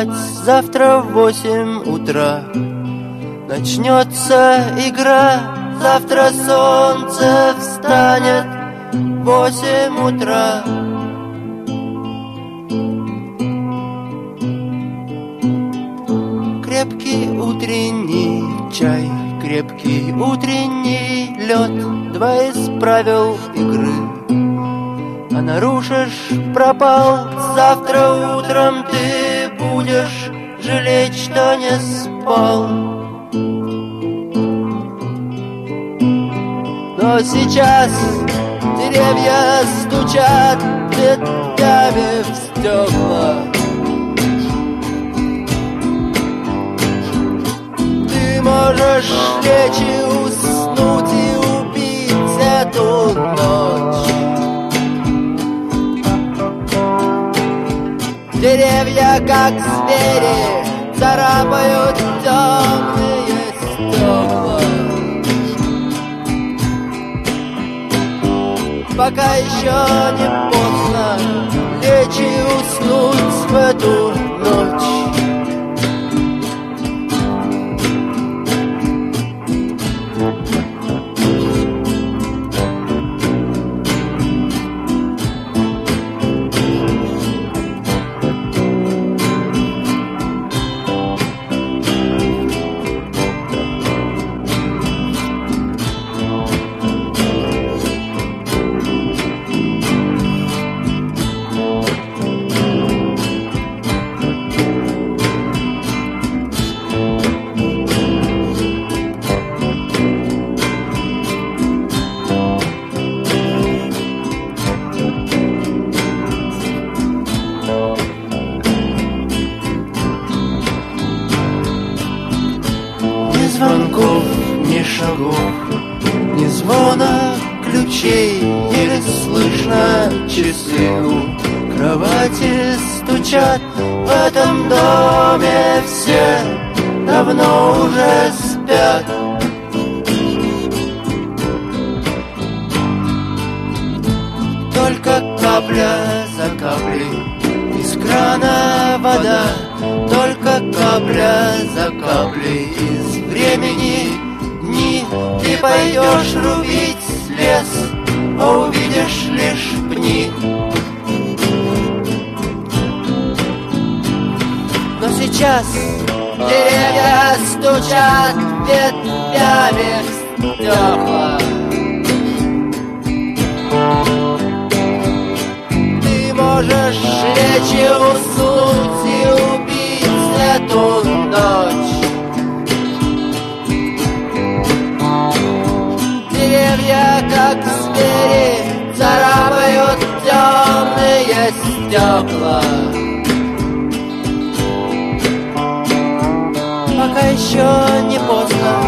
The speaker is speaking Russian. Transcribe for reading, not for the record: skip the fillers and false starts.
спать завтра в 8 утра. Начнется игра, завтра солнце встанет в 8 утра. Крепкий утренний чай, крепкий утренний лед, два из правил игры. А нарушишь — пропал. Завтра утром ты будешь жалеть, что не спал. Но сейчас деревья стучат ветвями в стекла. Ты можешь лечь и уснуть и убить эту ночь. Деревья, как звери, царапают темные стекла. Пока еще не поздно лечь и уснуть в эту ночь. Звонков, ни шагов, ни звона ключей, еле слышно часы у кровати стучат. В этом доме все давно уже спят. Только капля за каплей из крана вода, только капля за каплей из времени дни. Ты пойдешь рубить лес, а увидишь лишь пни. Но сейчас деревья стучат ветвями в стекла. Ты можешь лечь и уснуть и убить эту ночь. Деревья, как звери, царапают темные стекла. Пока еще не поздно